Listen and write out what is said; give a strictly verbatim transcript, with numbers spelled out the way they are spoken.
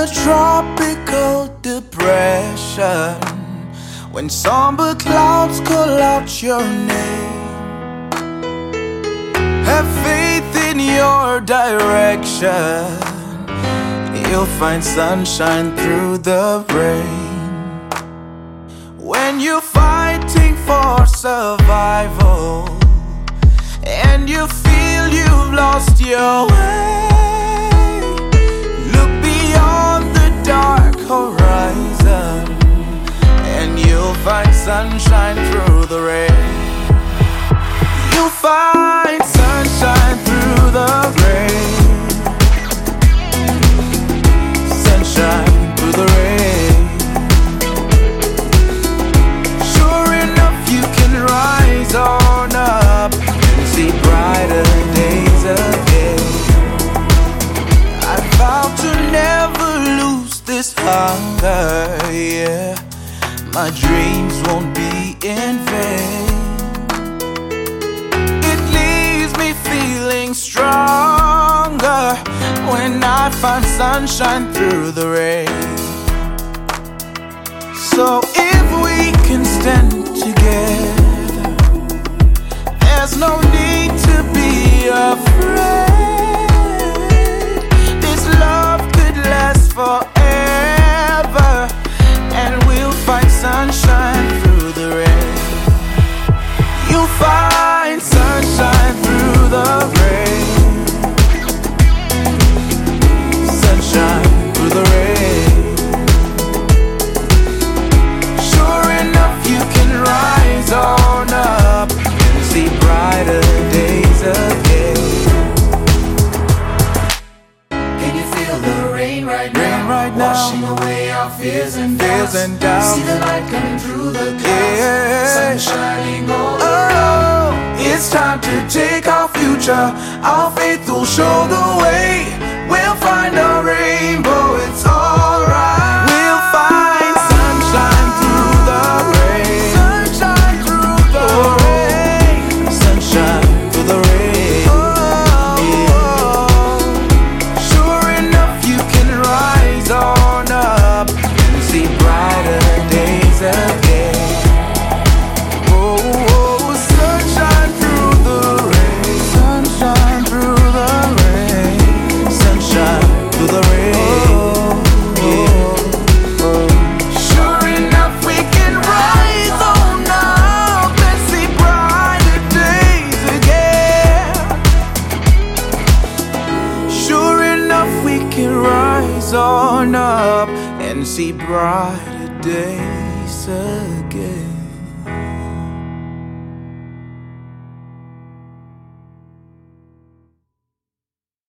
a tropical depression, when somber clouds call out your name. Have faith in your direction, you'll find sunshine through the rain. When you're fighting for survival and you feel you've lost your way, look beyond the dark horizon and you'll find sunshine through the rain. You'll find sunshine through the rain. Sunshine through the rain. Sure enough, you can rise on up and see brighter days ahead. I vow to never lose this hunger, yeah. My dreams won't be in vain. It leaves me feeling stronger when I find sunshine through the rain. So if we can stand together, there's no need to be afraid. This love could last forever, and we'll find sunshine through the rain. You'll find sunshine through the rain. Sunshine through the rain. Sure enough, you can rise on up and see brighter days ahead. Can you feel the rain right Rain now? right now. Washing away our fears and Fears doubts. and doubts. See the light coming through the clouds. Yeah. Sun shining all around. Oh, it's time to take our future. Our faith will show the way. We'll find a rainbow, it's alright. We'll find sunshine through the rain. Sunshine through the rain. Sunshine through the rain. Oh, yeah. Sure enough, you can rise on up and see brighter days ahead. Oh, oh, sunshine through the rain. Sunshine through the rain. Sunshine through the rain. Yeah. Oh. Sure enough, we can rise on up and see brighter days again. Sure enough, we can rise on up and see brighter days again.